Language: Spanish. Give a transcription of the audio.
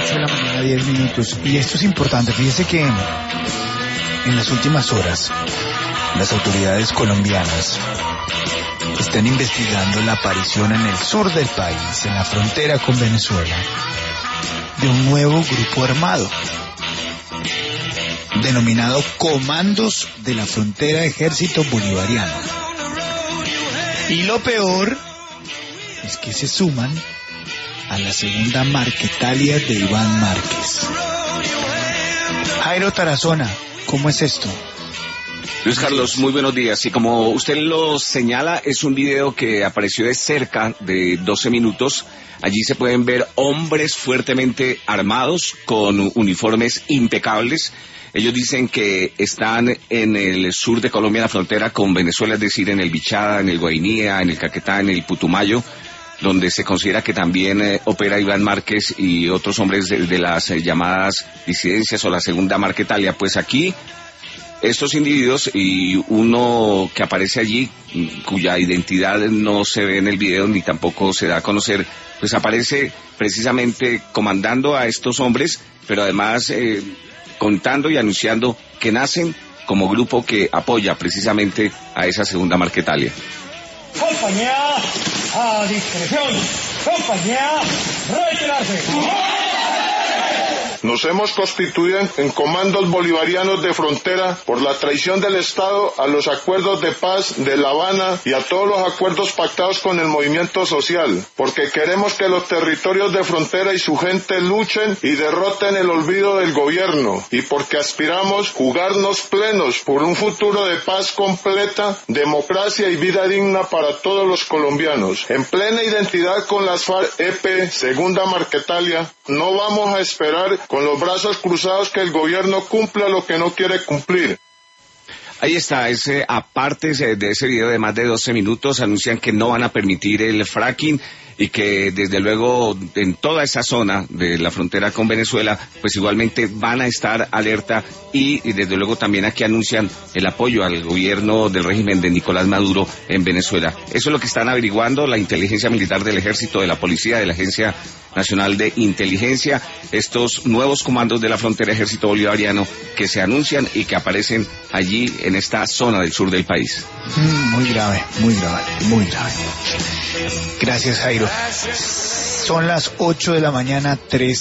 8 de la mañana, 10 minutos. Y esto es importante. Fíjese que en las últimas horas las autoridades colombianas están investigando la aparición en el sur del país, en la frontera con Venezuela, de un nuevo grupo armado denominado Comandos de la Frontera Ejército Bolivariano. Y lo peor es que se suman a la segunda Marquetalia de Iván Márquez. Jairo Tarazona, ¿cómo es esto? Luis Carlos, muy buenos días. Y como usted lo señala, es un video que apareció de cerca de 12 minutos. Allí se pueden ver hombres fuertemente armados con uniformes impecables. Ellos dicen que están en el sur de Colombia, en la frontera con Venezuela, es decir, en el Bichada, en el Guainía, en el Caquetá, en el Putumayo, donde se considera que también opera Iván Márquez y otros hombres de las llamadas disidencias o la segunda Marquetalia. Pues aquí estos individuos y uno que aparece allí, cuya identidad no se ve en el video ni tampoco se da a conocer, pues aparece precisamente comandando a estos hombres, pero además contando y anunciando que nacen como grupo que apoya precisamente a esa segunda Marquetalia. Compañía, a discreción. Compañía, retirarse. Nos hemos constituido en comandos bolivarianos de frontera por la traición del Estado a los acuerdos de paz de La Habana y a todos los acuerdos pactados con el movimiento social, porque queremos que los territorios de frontera y su gente luchen y derroten el olvido del gobierno, y porque aspiramos jugarnos plenos por un futuro de paz completa, democracia y vida digna para todos los colombianos. En plena identidad con las FARC-EP, segunda Marquetalia, no vamos a esperar con los brazos cruzados que el gobierno cumpla lo que no quiere cumplir. Ahí está, aparte de ese video de más de 12 minutos, anuncian que no van a permitir el fracking y que desde luego en toda esa zona de la frontera con Venezuela, pues igualmente van a estar alerta y desde luego también aquí anuncian el apoyo al gobierno del régimen de Nicolás Maduro en Venezuela. Eso es lo que están averiguando la inteligencia militar del ejército, de la policía, de la Agencia Nacional de Inteligencia, estos nuevos comandos de la frontera ejército bolivariano que se anuncian y que aparecen allí en esta zona del sur del país. Muy grave, muy grave, muy grave. Gracias, Jairo. Son las 8 de la mañana, 3